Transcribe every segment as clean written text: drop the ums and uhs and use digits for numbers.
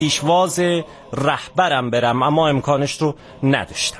پیشواز رهبرم برم، اما امکانش رو نداشتم.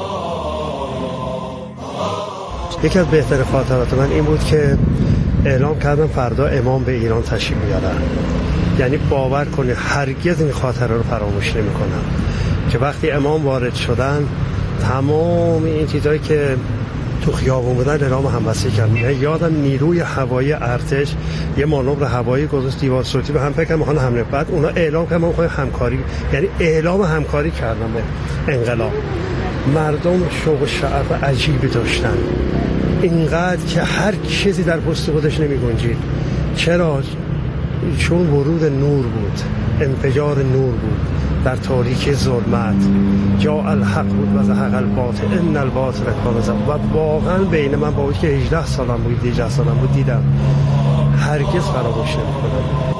یکی از بهترین خاطرات من این بود که اعلام کردم فردا امام به ایران تشریف میارن. یعنی باور کنید هرگز این خاطره رو فراموش نمی‌کنم که وقتی امام وارد شدن تمام این چیزایی که تو خیابون بودن اعلام همبستگی کردن. یادم نیروی هوایی ارتش یه مانور هوایی گذاشت دیوار صوتی به هم فکر می‌کنم حمله، بعد اونا اعلام کردن ما می‌خوایم همکاری، یعنی اعلام همکاری کردن به انقلاب. مردم شوق و شعف عجیبی داشتن، اینقدر که هر چیزی در پشت خودش نمی‌گنجید. چرا؟ چون ورود نور بود، انفجار نور بود در تاریکی ظلمت. جا الحق بود و زهق الباطل ان الباطل کان زهوقا. و واقعا بین من با اون که 18 سالم بود دیدم، هرگز فراموش نمی‌کنم.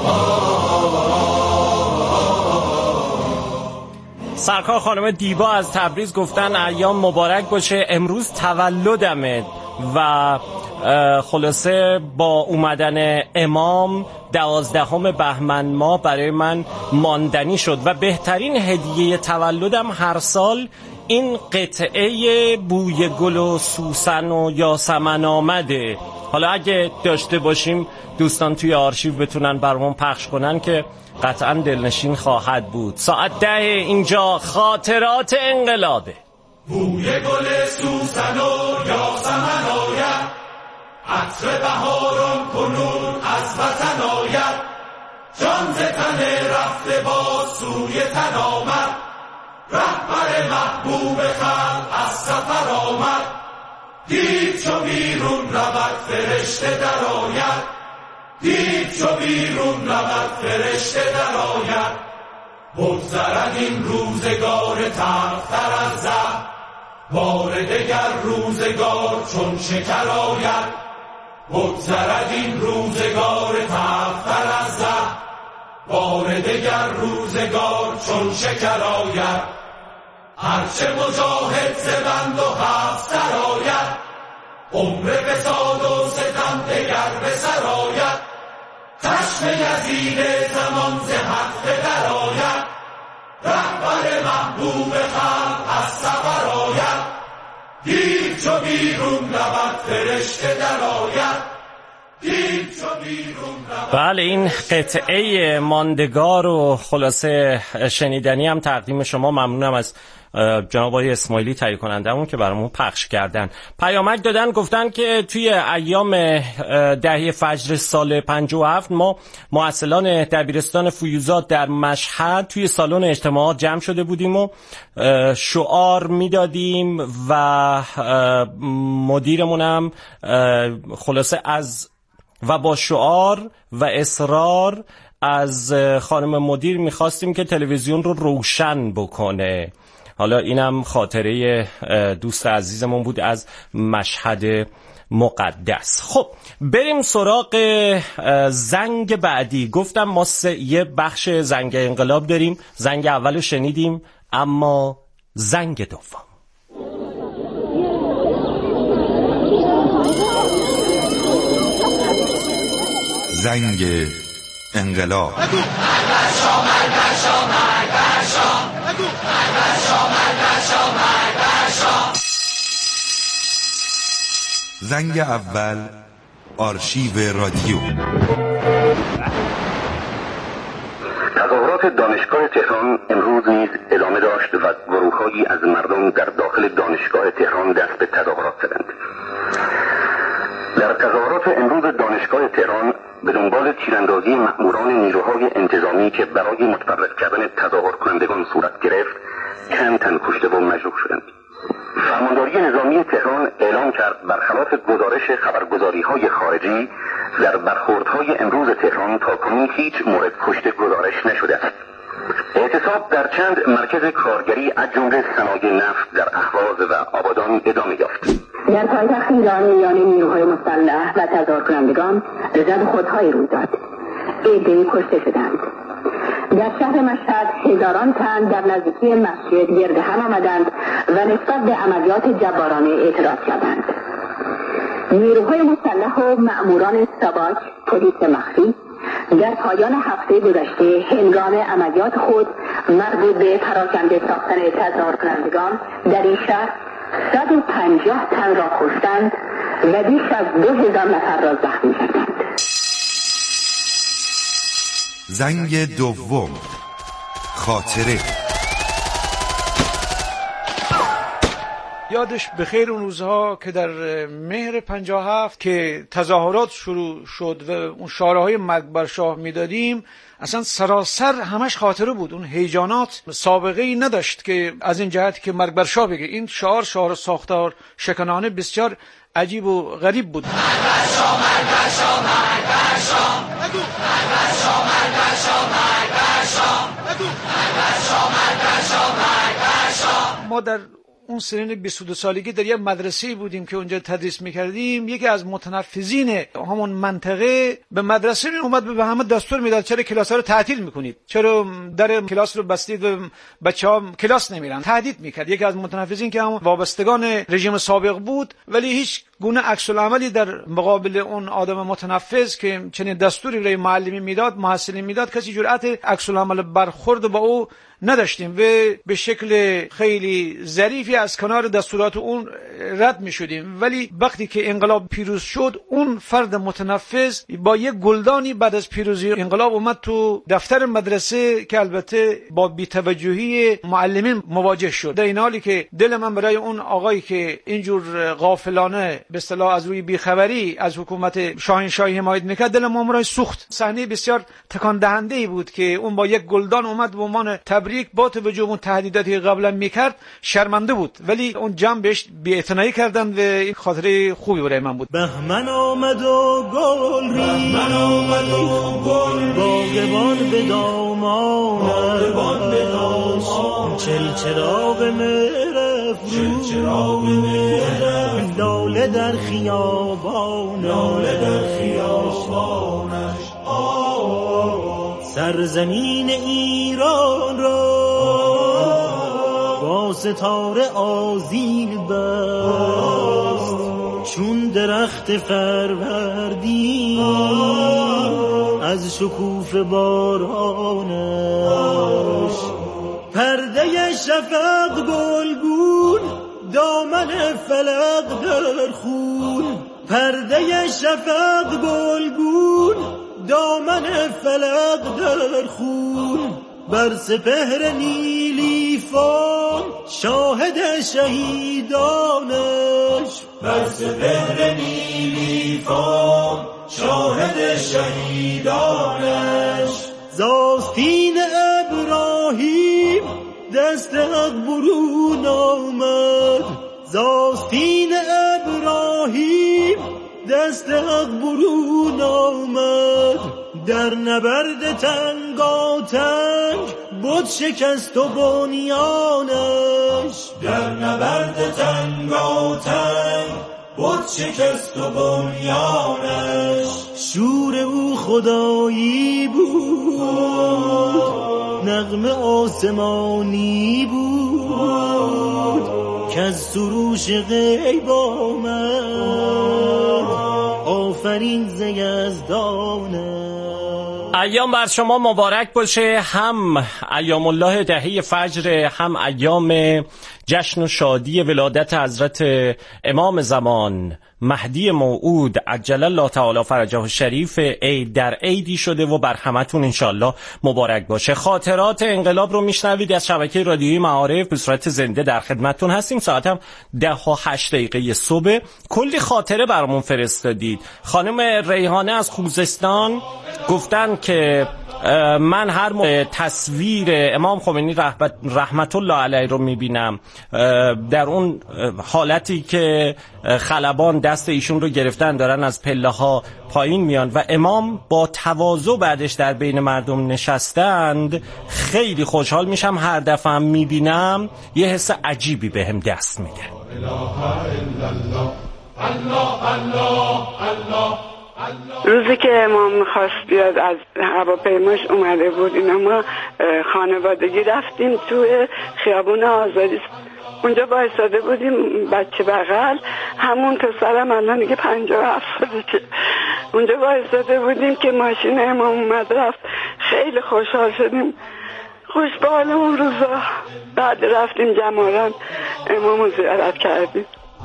سرکار خانم دیبا از تبریز گفتن ایام مبارک باشه، امروز تولدمه و خلاصه با اومدن امام 12 بهمن ماه برای من ماندنی شد و بهترین هدیه تولدم هر سال این قطعه بوی گل و سوسن و یاسمن آمده. حالا اگه داشته باشیم دوستان توی آرشیو بتونن برامون پخش کنن که قطعا دلنشین خواهد بود. ساعت 10 اینجا خاطرات انقلابه. بوی گل سوسن و یاسمن آید، عطر بهاران کنون از وطن آید، جان ز تن رفته با سوی تن آمد، رهبر محبوب خلق از سفر آمد، دید چو بیرون رود فرشته در آید، دید چو بیرون رود فرشته در آید، بگذرد این روزگار تلختر از زهر، بار دگر روزگار چون شکر آید، بگذرد این روزگار تلختر از زهر، بار دگر روزگار چون شکر آید، هرچه مجاهد ز بند و حبس سر آید، عمر فساد و ستم دگر به سر آید، چشم یزید زمان ز حق در آید، رهبر محبوب خلق از سفر آید، دید چو بیرون رود فرشته در آید، دید چو بیرون رود. بله، این قطعه ماندگار و خلاصه شنیدنی هم تقدیم شما. ممنونم از جناب آقای اسماعیلی تهیه کنندمون که برامون پخش کردن. پیامک دادن گفتن که توی ایام دهه فجر سال 57 ما معسلان دبیرستان فیوزات در مشهد توی سالن اجتماعات جمع شده بودیم و شعار میدادیم و مدیرمونم خلاصه و با شعار و اصرار از خانم مدیر میخواستیم که تلویزیون رو روشن بکنه. حالا اینم خاطره دوست عزیزمون بود از مشهد مقدس. خب بریم سراغ زنگ بعدی. گفتم ما یه بخش زنگ انقلاب داریم. زنگ اولو شنیدیم، اما زنگ دوم. زنگ انقلاب. زنگ اول، آرشیو رادیو. تظاهرات دانشگاه تهران امروز نیز ادامه داشت و گروه‌هایی از مردم در داخل دانشگاه تهران دست به تظاهرات زدند. در تظاهرات امروز دانشگاه تهران به دنبال تیراندازی مأموران نیروهای انتظامی که برای متفرق کردن تظاهر کنندگان صورت گرفت، چند تن کشته و مجروح شدند. فرمانداری نظامی تهران اعلام کرد برخلاف گزارش خبرگزاری‌های خارجی در برخوردهای امروز تهران تاکنون هیچ مورد کشته گزارش نشده است. اعتصاب در چند مرکز کارگری از جمله صنایع نفت در اهواز و آبادان ادامه یافت. در پایتخت ایران میان نیروهای مسلح و تظاهر کنندگان زد خودهایی روی داد. عده‌ای کشته شدند. در شهر مشهد هزاران تن در نزدیکی مسجد گرد هم آمدند و نسبت به عملیات جبارانه اعتراض کردند. نیروهای مسلح و مأموران ساواک، پلیس مخفی در پایان هفته گذشته هنگام عملیات خود مربوط به پراکنده ساختن تظاهر کنندگان در این شهر 150 تن را کشتند و بیش از 2000 نفر را زخمی کردند. زنگ دوم، خاطره. یادش بخیر اون روزها که در مهر 57 که تظاهرات شروع شد و اون شعارهای مرگ بر شاه میدادیم، اصلا سراسر همش خاطره بود. اون هیجانات سابقه ای نداشت که از این جهت که مرگ بر شاه بگه. این شعار ساختار شکنانه بسیار عجیب و غریب بود. ما در اون سنین 22 سالگی در یک مدرسه بودیم که اونجا تدریس میکردیم. یکی از متنفذین همون منطقه به مدرسه اومد به همه دستور میداد چرا کلاس ها رو تعطیل میکنید، چرا در کلاس رو بستید و بچه‌ها کلاس نمیرن. تهدید میکرد. یکی از متنفذین که هم وابستگان رژیم سابق بود، ولی هیچ گونه عکس العملی در مقابل اون آدم متنفذ که چنین دستوری برای معلمی میداد، محصلین میداد، کسی جرأت عکس العمل برخورد با او نداشتیم و به شکل خیلی ظریفی از کنار دستورات اون رد می شدیم. ولی وقتی که انقلاب پیروز شد، اون فرد متنفذ با یک گلدانی بعد از پیروزی انقلاب اومد تو دفتر مدرسه که البته با بی‌توجهی معلمین مواجه شد. در این حالی که دل من برای اون آقایی که اینجور غافلانه به اصطلاح از روی بیخبری از حکومت شاهنشاهی حمایت میکرد، دل ما برای سوخت. صحنه بسیار تکان دهنده ای بود که اون با یک گلدان اومد به عنوان تبریک، با توجه به اون تهدیداتی که قبلا میکرد شرمنده بود، ولی اون جمع بهش بی‌اعتنایی کردن و این خاطره خوبی برای من بود. بهمن آمد و گل ریخت، باغبان به دامان، چلچراغ مهر افروز، لاله در خیابانش، سرزمین ایران را با ستاره آذین بست، چون درخت فروردین از شکوف بارانش. پرده شفق گلگون، دامن فلق در خون، پرده شفق گلگون، دامن فلق در خون، بر سپهر نیلی فام شاهد شهیدانش، بر سپهر نیلی فام شاهد شهیدانش. زاستین ابراهیم دست حق برون آمد، زاستین ابراهیم دست حق برون آمد، در نبرد تنگاتنگ بود شکست و بنیانش، در نبرد تنگاتنگ بود شکست و بنیانش. شور او خدایی بود، نغمه آسمانی بود، که از سروش غیب آمد، آفرین ز یزدانه. ایام بر شما مبارک باشه، هم ایام الله دهه فجر، هم ایام جشن و شادی ولادت حضرت امام زمان مهدی موعود عجل الله تعالی فرجه الشریف. عید در عیدی شده و بر همتون انشالله مبارک باشه. خاطرات انقلاب رو میشنوید از شبکه رادیویی معارف، به صورت زنده در خدمتتون هستیم. ساعت هم 10:08 صبح. کلی خاطره برامون فرستادید. خانم ریحانه از خوزستان گفتن که من هر تصویر امام خمینی رحمت الله علیه رو میبینم، در اون حالتی که خلبان دست ایشون رو گرفتن دارن از پله ها پایین میان و امام با تواضع بعدش در بین مردم نشستند، خیلی خوشحال میشم. هر دفعه هم میبینم یه حس عجیبی بهم دست میده. روزی که امام میخواست بیاد از هواپیماش اومده بود، اینا ما خانوادگی رفتیم توی خیابون آزادی، اونجا بایستاده بودیم. بچه بغل همون پسرم الان دیگه 57 سالشه، اونجا وایساده بودیم که ماشین امام اومد رفت. خیلی خوشحال شدیم، خوش به حال اون روزا. بعد رفتیم جماران امام رو زیارت کردیم.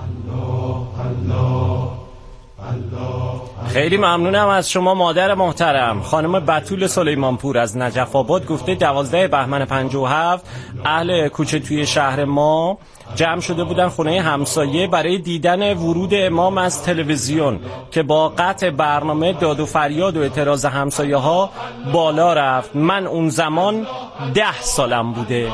خیلی ممنونم از شما مادر محترم. خانم بتول سلیمانپور از نجف آباد گفته 12 بهمن 57 اهل کوچه توی شهر ما جمع شده بودن خونه همسایه برای دیدن ورود امام از تلویزیون که با قطع برنامه داد و فریاد و اعتراض همسایه ها بالا رفت. من اون زمان 10 سالم بوده.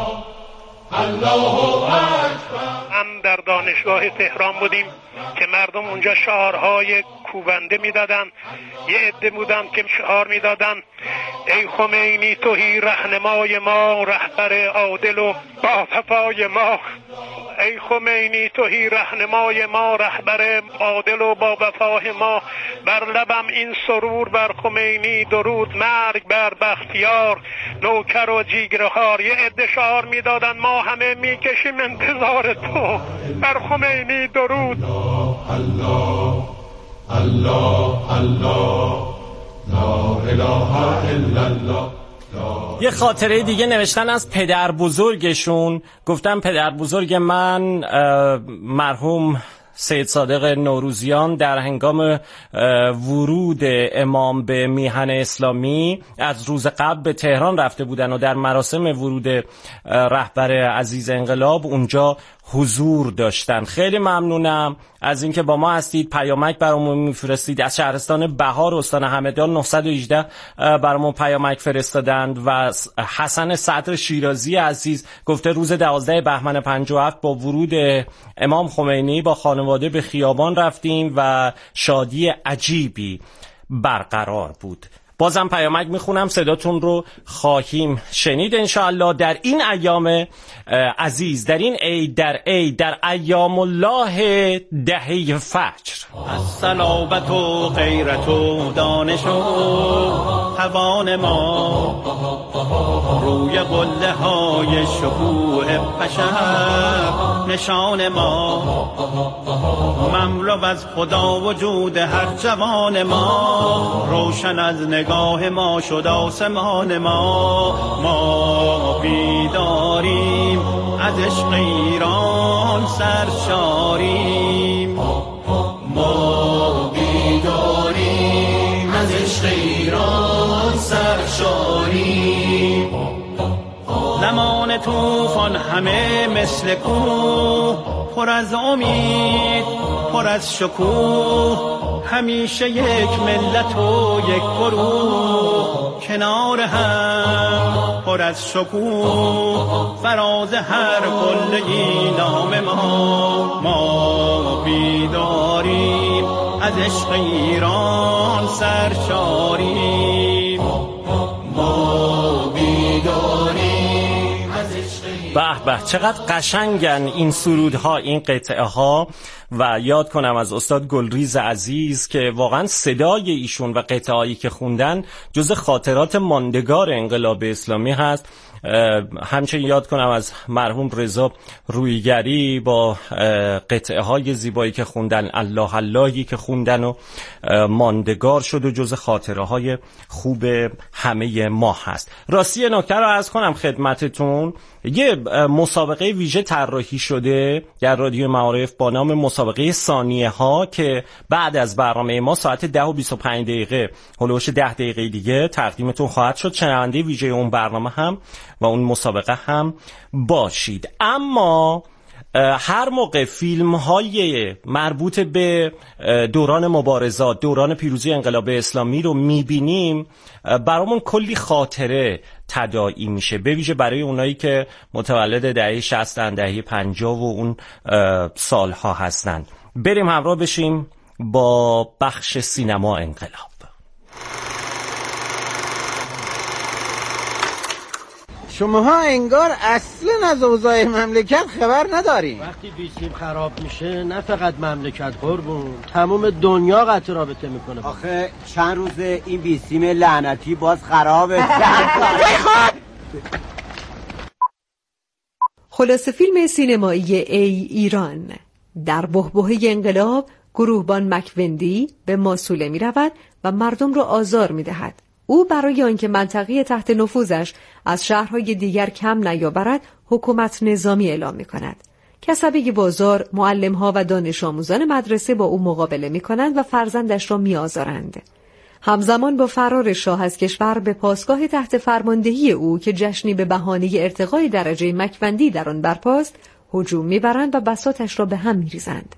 هم در دانشگاه تهران بودیم که مردم اونجا شعارهای کوبنده میدادن. یه عده بودن که شعار میدادن ای خمینی تویی رهنمای ما، رهبر عادل و با وفای ما. ای خمینی تویی رهنمای ما، رهبر عادل و با وفای ما. بر لبم این سرور بر خمینی درود، مرگ بر بختیار نوکر و جیگرهار. یه عده شعار میدادن ما همه میکشیم انتظار تو، بر خمینی درود. الله الله الله لا اله الا الله. یه خاطره دیگه نوشتن از پدر بزرگشون. گفتم پدر بزرگ من مرحوم سید صادق نوروزیان در هنگام ورود امام به میهن اسلامی از روز قبل به تهران رفته بودن و در مراسم ورود رهبر عزیز انقلاب اونجا حضور داشتن. خیلی ممنونم از اینکه با ما هستید. پیامک برامون میفرستید. از شهرستان بهار استان همدان 918 برامون پیامک فرستادند و حسن صدر شیرازی عزیز گفته روز 12 بهمن 57 با ورود امام خمینی با خانواده به خیابان رفتیم و شادی عجیبی برقرار بود. بازم پیامک میخونم، صداتون رو خواهیم شنید انشاءالله در این ایام عزیز، در این عید در ایام الله دهه فجر. از صلابت و غیرت و دانش و توان ما، روی قله های شکوه بشر نشان ما، مملو از خدا وجود هر جوان ما، روشن از نگاه ما شد آسمان ما بیداریم از عشق ایران سرشاریم، ما بیداریم از عشق ایران سرشاریم. زمان طوفان همه مثل کوه، پر از امید پر از شکوه، همیشه یک ملت و یک گروه، کنار هم پر از شکوه، فراز هر قله‌ای نام ما بیداریم از عشق ایران سرشاریم، ما بیداریم از عشق ایران. به به چقدر قشنگن این سرودها، این قطعه ها. و یاد کنم از استاد گلریز عزیز که واقعا صدای ایشون و قطعه هایی که خوندن جز خاطرات ماندگار انقلاب اسلامی هست. همچنین یاد کنم از مرحوم رضا رویگری با قطعه های زیبایی که خوندن، الله اللهی که خوندن و ماندگار شد و جز خاطره های خوب همه ما هست. راستی نکته رو عرض کنم خدمتتون، یه مسابقه ویژه طراحی شده در رادیو معارف با نام مسابقه ثانیه ها که بعد از برنامه ما ساعت 10:25 هلوش 10 دقیقه دیگه تقدیمتون خواهد شد. شنونده ویژه اون برنامه هم و اون مسابقه هم باشید. اما هر موقع فیلم های مربوط به دوران مبارزات، دوران پیروزی انقلاب اسلامی رو میبینیم برامون کلی خاطره تداعی میشه، به ویژه برای اونایی که متولد دهه 60 دهه 50 و اون سالها هستند. بریم همراه بشیم با بخش سینما انقلاب. شماها انگار اصلا از اوضاع مملکت خبر نداریم. وقتی بیسیم خراب میشه نه فقط مملکت قربون، تمام دنیا قطع رابطه میکنه. آخه چند روز این بیسیم لعنتی باز خرابه. خلاصه فیلم سینمایی ای ایران. در بحبوحه انقلاب گروهبان مکوندی به ماسوله می رود و مردم را آزار می‌دهد. او برای آنکه منطقه تحت نفوذش از شهرهای دیگر کم نیاورد، حکومت نظامی اعلام می‌کند. کسبه بازار، معلم‌ها و دانش آموزان مدرسه با او مقابله می‌کنند و فرزندش را می‌آزارند. همزمان با فرار شاه از کشور به پاسگاه تحت فرماندهی او که جشنی به بهانه ارتقای درجه مکوندی در آن برپاست، هجوم می‌برند و بساطش را به هم می‌ریزند.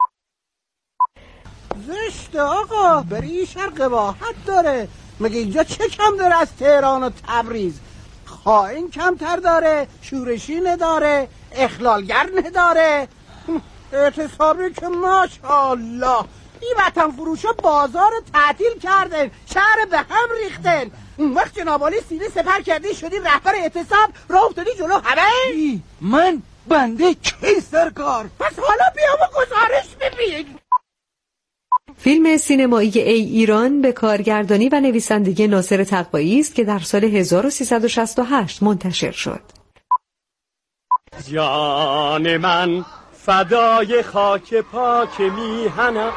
زشت آقا، بری شرق قباحت داره. مگه اینجا چه کم داره از تهران و تبریز؟ خائن کمتر داره، شورشی نداره، اخلالگر نداره. اعتصابی که ماشاءالله این وطن فروشا بازار تعطیل کردن، شهر به هم ریختن. اون وقت جناب عالی سینه سپر کردی شدی رهبر اعتصاب، راه افتادی جلو همه. من بنده کی سرکار؟ پس حالا بیا و گزارش ببین. فیلم سینمایی ای ایران به کارگردانی و نویسندگی ناصر تقوایی است که در سال 1368 منتشر شد. جان من فدای خاک پاک میهنم.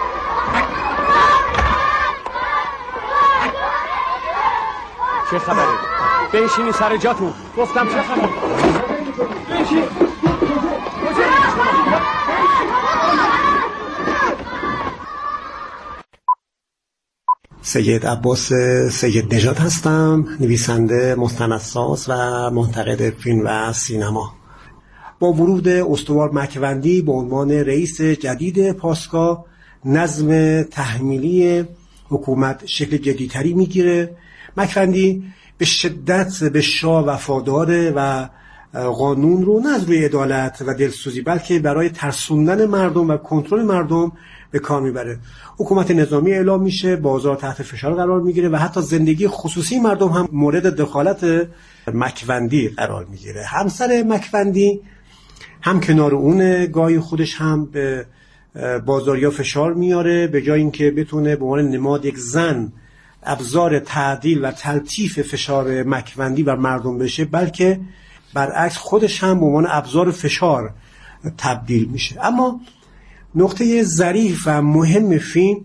چه خبره؟ بنشینی سر جاتون. گفتم چه خبره؟ بنشین. سید عباس سید نژاد هستم، نویسنده، مستندساز و منتقد فیلم و سینما. با ورود استوار مکوندی به عنوان رئیس جدید پاسگاه، نظم تحمیلی حکومت شکل جدیدتری میگیره. مکوندی به شدت به شاه وفاداره و قانون رو نه از روی عدالت و دلسوزی بلکه برای ترسوندن مردم و کنترل مردم به کار میبره. حکومت نظامی اعلام میشه، بازار تحت فشار قرار میگیره و حتی زندگی خصوصی مردم هم مورد دخالت مکوندی قرار میگیره. همسر مکوندی هم کنار اون، گاهی خودش هم به بازاریا فشار میاره، به جای اینکه بتونه به عنوان نماد یک زن ابزار تعدیل و تلطیف فشار مکوندی بر مردم بشه، بلکه برعکس خودش هم به عنوان ابزار فشار تبدیل میشه. اما نقطه ظریف و مهم فیلم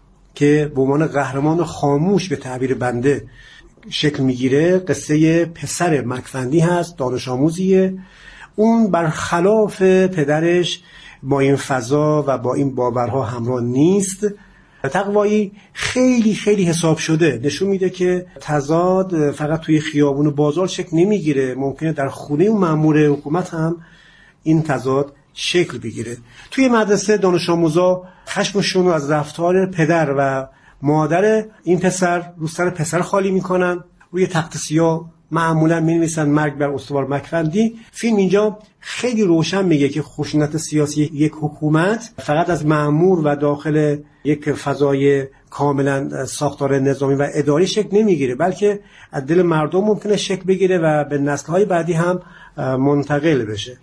که به عنوان قهرمان خاموش به تعبیر بنده شکل میگیره، قصه پسر مکوندی هست، دانش آموزیه. اون برخلاف پدرش با این فضا و با این باورها همراه نیست. تقوایی خیلی خیلی حساب شده نشون میده که تضاد فقط توی خیابون و بازار شکل نمیگیره، ممکنه در خونه اون مأمور حکومت هم این تضاد شکل بگیره. توی مدرسه دانش آموزا خشمشون رو از رفتار پدر و مادر این پسر رو سر پسر خالی میکنن، روی تخت سیاه معمولا می‌نویسن مرگ بر استوار مکوندی. فیلم اینجا خیلی روشن میگه که خشونت سیاسی یک حکومت فقط از مأمور و داخل یک فضای کاملا ساختار نظامی و اداری شکل نمیگیره، بلکه از دل مردم ممکنه شکل بگیره و به نسل‌های بعدی هم منتقل بشه.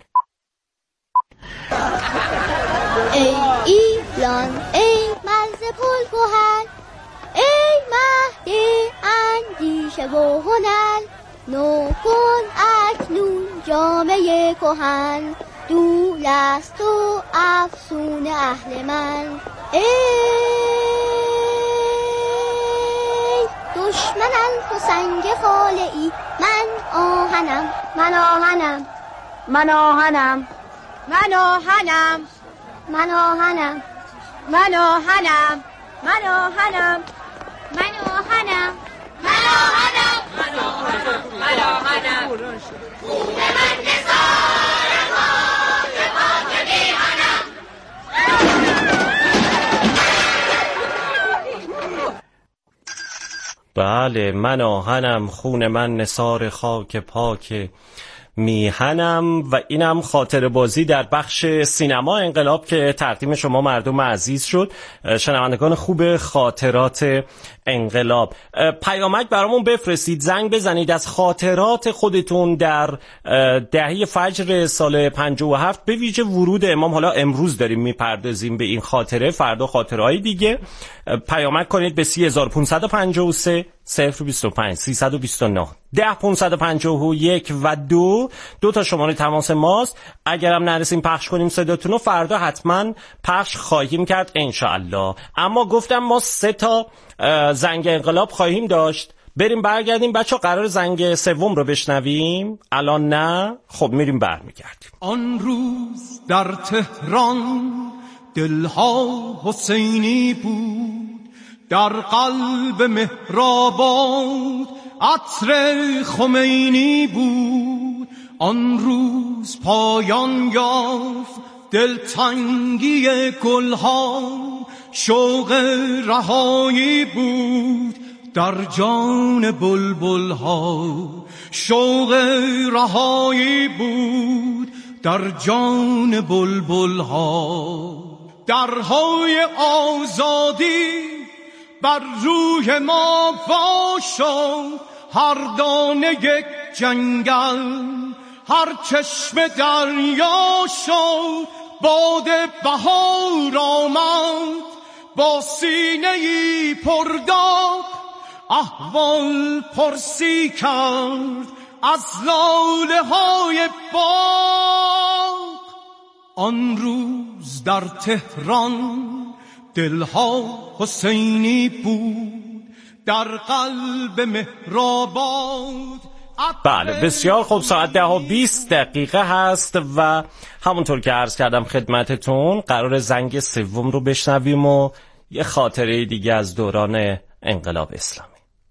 ای ایران، ای مرز پرگوهر، ای مهد اندیشه و هنر، نو کن اکنون جامعه کهن، دول است و افسون اهل من. ای دشمنان تو سنگ خاله ای، من آهنم، من آهنم، من آهنم، من آهنم، من آهنم، من آهنم، من آهنم، من آهنم، من آهنم، من آهنم، من آهنم، خون من نثار خاک پاک میهنم. بله، من آهنم، خون من نثار خاک پاک میهنم. و اینم خاطر بازی در بخش سینما انقلاب که تقدیم شما مردم عزیز شد، شنوندگان خوب خاطرات انقلاب. پیامک برامون بفرستید، زنگ بزنید از خاطرات خودتون در دهه فجر سال 57، به ویژه ورود امام. حالا امروز داریم میپردازیم به این خاطره، فردا خاطرهای دیگه. پیامک کنید به 3553 025 329 10551 و 2 تا شماره تماس ماست. اگرم نرسیم پخش کنیم صداتون رو، فردا حتما پخش خواهیم کرد انشاءالله. اما گفتم ما 3 تا زنگ انقلاب خواهیم داشت. بریم برگردیم بچه، قرار زنگ سوم رو بشنویم الان؟ نه؟ خب میریم برمیگردیم. آن روز در تهران دلها حسینی بود، در قلب مهرآباد عطر خمینی بود. آن روز پایان یافت دلتنگی گلها، شوق رهایی بود در جان بلبل ها، شوق رهایی بود در جان بلبل ها. درهای آزادی بر روی ما وا شد، هر دانه یک جنگل، هر چشم دریا شد. باد بهار آمد با سینه‌ای پرداغ، احوال پرسی کرد از لاله های باغ. آن روز در تهران دلها حسینی بود، در قلب مهرآباد. بله بسیار خوب، ساعت 10:20 هست و همونطور که عرض کردم خدمتتون قرار زنگ سوم رو بشنویم و یه خاطره دیگه از دوران انقلاب اسلامی.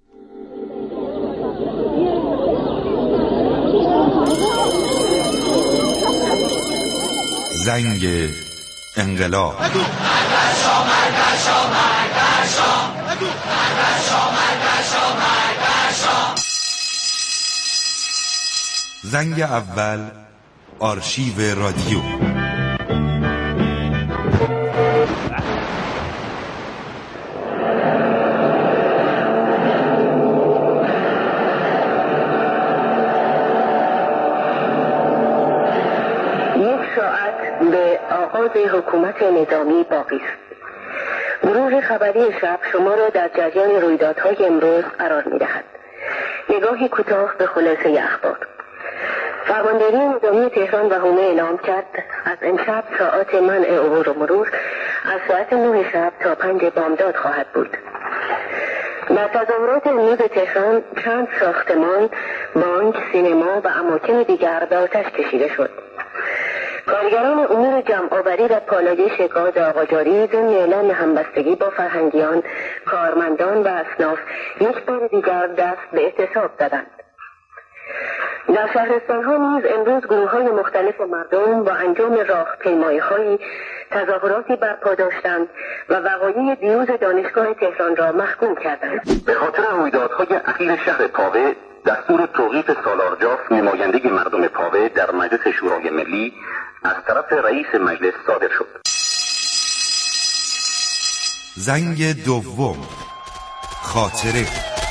زنگ انقلاب. زنگ اول، آرشیو رادیو. به آغاز حکومت نظامی باقی است. گروه خبری شب شما را در جریان رویدادهای امروز قرار می‌دهد. نگاهی کوتاه به خلاصه اخبار. فرمانداری نظامی تهران و حومه اعلام کرد از امشب ساعات منع عبور و مرور از ساعت 9 شب تا 5 بامداد خواهد بود. در تظاهرات امروز تهران چند ساختمان، بانک، سینما و اماکن دیگر به آتش کشیده شد. کارگران امور جمع‌آوری و پالایش گاز آقاجاری ضمن اعلام همبستگی با فرهنگیان، کارمندان و اصناف یک بار دیگر دست به اعتصاب زدند. در شهرستان‌ها نیز امروز گروه‌های مختلف مردم با انجام راهپیمایی‌های تظاهراتی برپا داشتند و وقایع دیروز دانشگاه تهران را محکوم کردند. به خاطر رویدادهای اخیر شهر پاوه، دستور توقیف سالارجاف نمایندگی مردم پاوه در مجلس شورای ملی از طرف رئیس مجلس صادر شد. زنگ دوم، خاطره.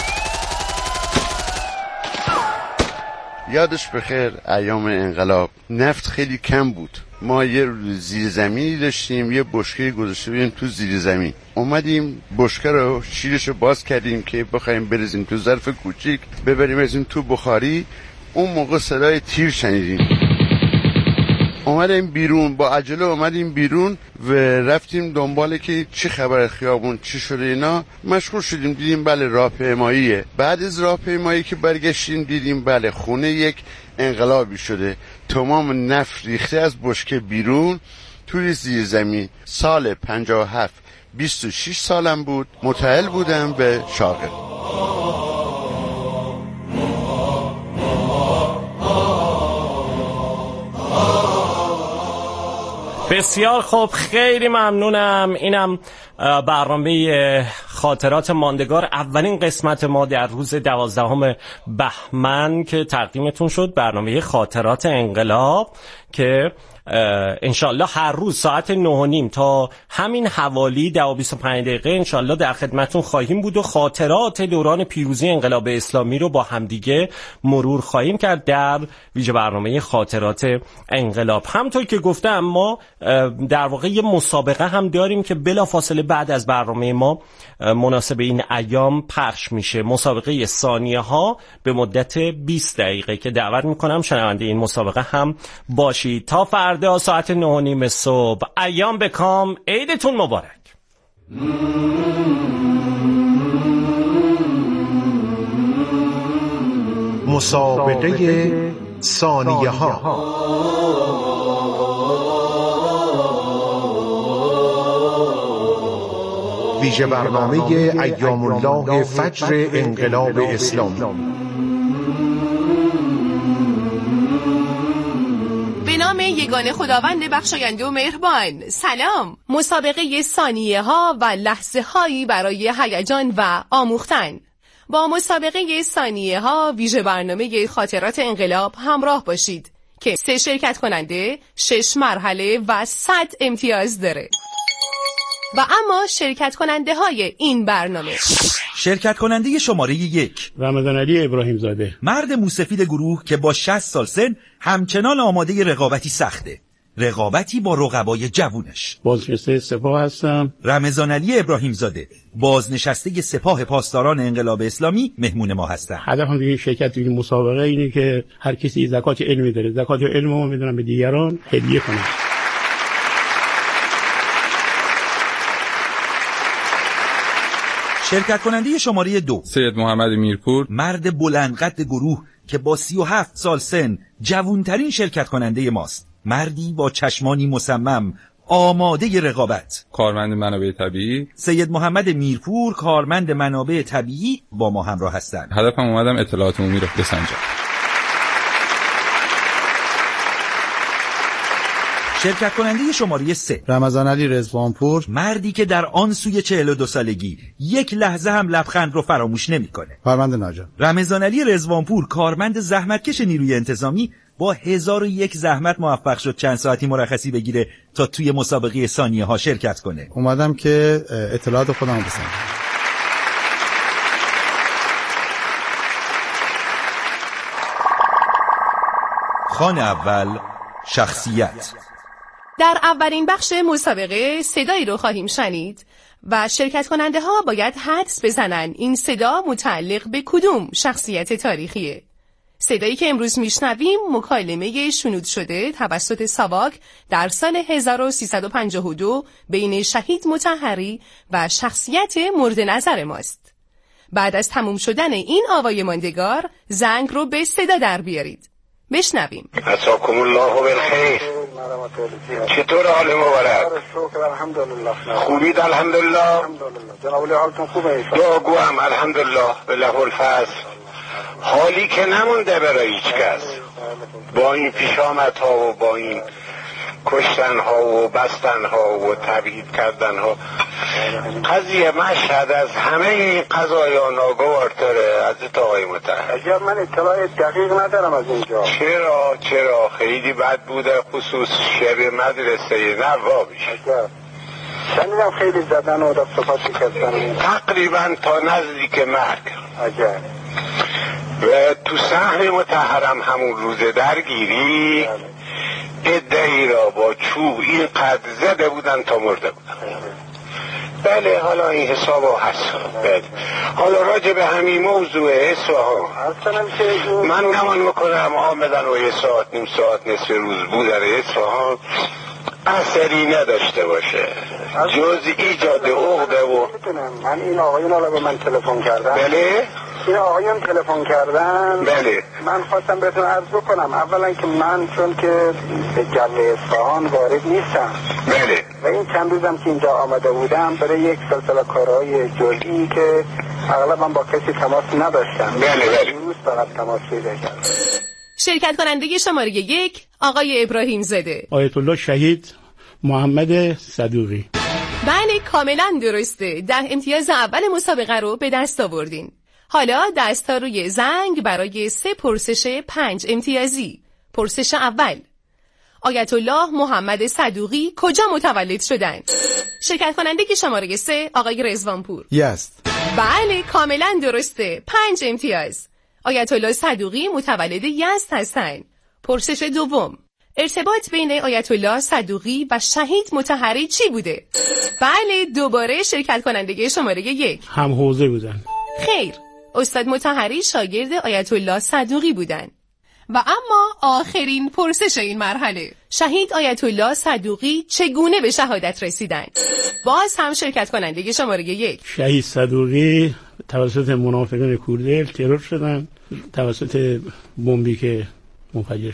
یادش بخیر ایام انقلاب نفت خیلی کم بود. ما یه زیر زمینی داشتیم، یه بشکه گذاشته بودیم تو زیر زمین. اومدیم بشکه رو شیرش رو باز کردیم که بخوایم بریزیم تو ظرف کوچیک ببریم از این تو بخاری. اون موقع صدای تیر شنیدیم. اومدیم بیرون، با عجله اومدیم بیرون و رفتیم دنباله که چی خبر خیابون چی شده اینا. مشغول شدیم، دیدیم بله راهپیماییه. بعد از راهپیمایی که برگشتیم دیدیم بله خونه یک انقلابی شده، تمام نفت ریخته از بشکه بیرون توی زیر زمین. سال 57 26 سالم بود، متأهل بودم به شاغل. بسیار خوب، خیلی ممنونم. اینم برنامه خاطرات ماندگار، اولین قسمت ما در روز 12 بهمن که تقدیمتون شد، برنامه خاطرات انقلاب که انشالله هر روز ساعت 9:30 تا همین حوالی 10-25 دقیقه انشالله در خدمتون خواهیم بود و خاطرات دوران پیروزی انقلاب اسلامی رو با همدیگه مرور خواهیم کرد در ویژه برنامه خاطرات انقلاب. همطور که گفتم ما در واقع یه مسابقه هم داریم که بلافاصله بعد از برنامه ما مناسب این ایام پخش میشه. مسابقه ثانیه ها به مدت 20 دقیقه که دعوت میکنم شنونده این مسابقه هم باشید. تا فردا ساعت 9:30 صبح. ایام بکام، عیدتون مبارک. مسابقه ثانیه ها. ویژه برنامه ایام الله فجر انقلاب اسلامی. به نام یگانه خداوند بخشاینده و مهربان. سلام. مسابقه ثانیه ها و لحظه هایی برای هیجان و آموختن. با مسابقه ثانیه ها ویژه برنامه خاطرات انقلاب همراه باشید که 3 شرکت کننده، 6 مرحله و 100 امتیاز داره. و اما شرکت کننده های این برنامه: شرکت کننده شماره 1 رمضان علی ابراهیم زاده، مرد موسفید گروه که با 60 سال سن همچنان آماده رقابتی سخته، رقابتی با رقبای جوونش. بازنشسته سپاه هستم. رمضان علی ابراهیم زاده، بازنشسته سپاه پاسداران انقلاب اسلامی، مهمون ما هستن. هدفم دیگه شرکت این مسابقه اینه که هر کسی زکات علمی داره، زکات علمو میدونم به دیگران هدیه کنه. شرکت کننده شماره 2 سید محمد میرپور، مرد بلندقد گروه که با 37 سال سن جوانترین شرکت کننده ماست. مردی با چشمانی مصمم، آماده رقابت. کارمند منابع طبیعی. سید محمد میرپور، کارمند منابع طبیعی، با ما همراه هستند. هدفم اومدم اطلاعات عمومی رو بسنجم. شرکت کننده شماره 3 رمضان علی رضوانپور، مردی که در آن سوی 42 سالگی یک لحظه هم لبخند رو فراموش نمیکنه. کارمند ناجا. رمضان علی رضوانپور، کارمند زحمتکش نیروی انتظامی، با 1001 زحمت موفق شد چند ساعتی مرخصی بگیره تا توی مسابقه ثانیه ها شرکت کنه. اومدم که اطلاعات خودم رو بسنجم. خان اول، شخصیت. در اولین بخش مسابقه صدایی رو خواهیم شنید و شرکت کننده ها باید حدس بزنن این صدا متعلق به کدوم شخصیت تاریخیه. صدایی که امروز میشنویم مکالمه شنود شده توسط ساواک در سال 1352 بین شهید مطهری و شخصیت مورد نظر ماست. بعد از تموم شدن این آوای ماندگار زنگ رو به صدا در بیارید. بشنویم. عساکم الله بالخیر. چطور حال مبارک؟ خوبید؟ الحمدلله. جناب علی حالتون خوبه؟ دعاگوام الحمدلله به له الفضل. حالی که نمونده برای هیچ کس با این پیشامدها و با این کشتنها و بستنها و تبعید کردنها. قضیه مشهد از همه این قضایا ناگوارتره از آقای مطهری. اگر من اطلاع دقیق ندارم از اینجا. چرا خیلی بد بوده، خصوص شب مدرسه نوابیش. شنیدم خیلی زدن و دست و پا شکستن، تقریبا تا نزدیک مرگ. عجب. و تو صحن مطهرم همون روز درگیری ادعی را با چوب اینقدر زده بودن تا مرده بودن. بله حالا این حساب هست. بله. حالا راجع به همین موضوع اصفهان من گمان میکنم آمدن و 1 ساعت نیم ساعت نصف روز بودن اصفهان اثری نداشته باشه جز ایجاد عقده. و من این آقایون حالا به من تلفن کردن. بله این آقایون تلفن کردن. بله من خواستم بهتون عرض بکنم اولا که من چون که به جبهه اصفهان وارد نیستم. بله. و این چند روزم که اینجا آمده بودم برای یک سلسله کارهای جزئی که اغلب من با کسی تماس نداشتم. بله. روز فقط تماس پیدا کردم. شرکت کننده شماره 1 آقای ابراهیم زاده. آیت الله شهید محمد صدوقی. بله کاملا درسته. 10 امتیاز اول مسابقه رو به دست آوردین. حالا دستا روی زنگ برای 3 پرسش 5 امتیازی. پرسش اول: آیت الله محمد صدوقی کجا متولد شدند؟ شرکت کننده که شماره 3 آقای رضوانپور. یست. بله کاملا درسته. 5 امتیاز. آیت الله صدوقی متولد یزد هستند. پرسش دوم، ارتباط بین آیت الله صدوقی و شهید مطهری چی بوده؟ بله دوباره شرکت کننده شماره 1. هم حوزه بودن. خیر، استاد مطهری شاگرد آیت الله صدوقی بودند. و اما آخرین پرسش این مرحله، شهید آیت الله صدوقی چگونه به شهادت رسیدند؟ باز هم شرکت کننده شماره 1. شهید صدوقی توسط منافقین کورد ترور شدن، توسط بمبی که منفجر